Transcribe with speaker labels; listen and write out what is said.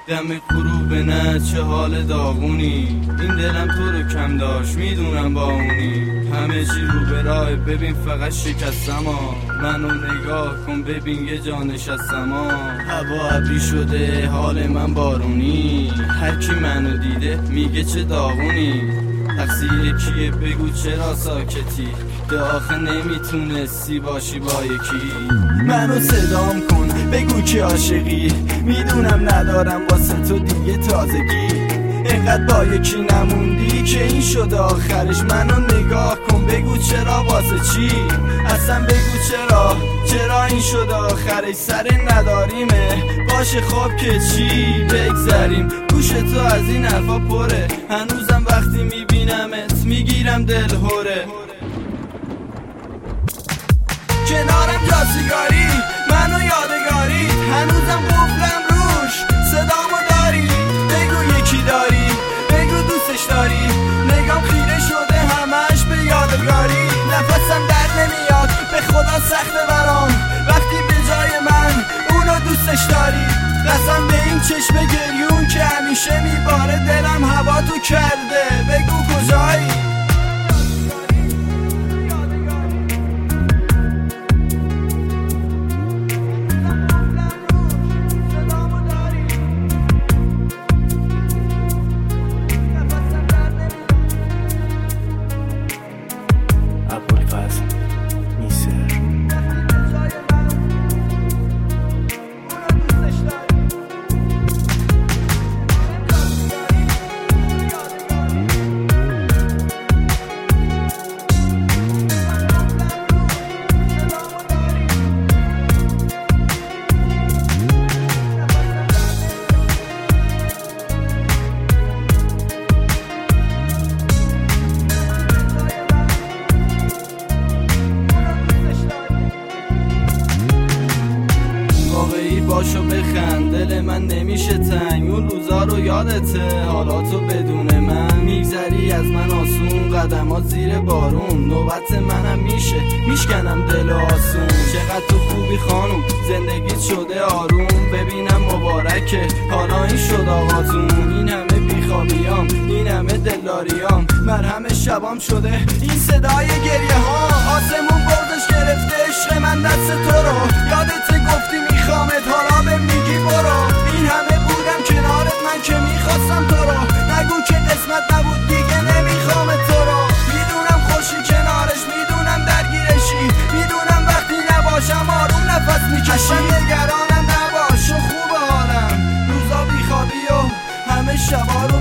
Speaker 1: دم غروب نه چه حال داغونی، این دلم تو رو کم داشت میدونم با اونی. همه چی رو به راه ببین فقط شکستم منو نگاه کن ببین یه جا نشستم هوا ابری شده حال من بارونی، هر کی منو دیده میگه چه داغونی. تقصیر کیه بگو چرا ساکتی، به آخه نمیتونستی باشی با یکی. منو صدام کن بگو که عاشقی، میدونم ندارم واسه تو دیگه تازگی. اینقدر با یکی نموندی که این شده آخرش. منو نگاه کن بگو چرا واسه چی، اصلا بگو چرا این شده آخرش. سر نداریمه باشه خواب که چی بگذریم، گوش تو از این حرفا پره. هنوزم وقتی میبینمت میگیرم دل هوره. کنارم جا سیگاری منو یادگاری، هنوزم قفلم روش صدامو داری. بگو یکی داری بگو دوستش داری، نگام خیره شده همش به یادگاری. نفسم در نمیاد به خدا سخته برام وقتی به جای من اونو دوستش داری. قسم به این چشم گریون که همیشه میباره دلم هوا تو کرده. بگو کجایی؟ باشو بخند دل من نمیشه تنگ، اون روزا رو یادته حالا تو بدون من میگذری از من آسون. قدمات زیر بارون نوبت منم میشکنم دل آسون. چقدر تو خوبی خانوم زندگیت شده آروم، ببینم مبارکه حالا این شد آغازون. این همه بیخوابیام این همه دلاریام مرهم شبام شده این صدای گریه ها. آسمون بردش گرفته عشق من دست تو رو، یادت گفتی میخوامت حالا به میگی برو. این همه بودم کنارت من که میخواستم تو رو، نگو که قسمت نبود دیگه نمیخوامت تو رو. میدونم خوشی کنارش میدونم درگیرشی، میدونم وقتی نباشم آروم نفس میکشی. نگرانم نباش و خوب حالم، روزا بیخوابی و همه شبا رو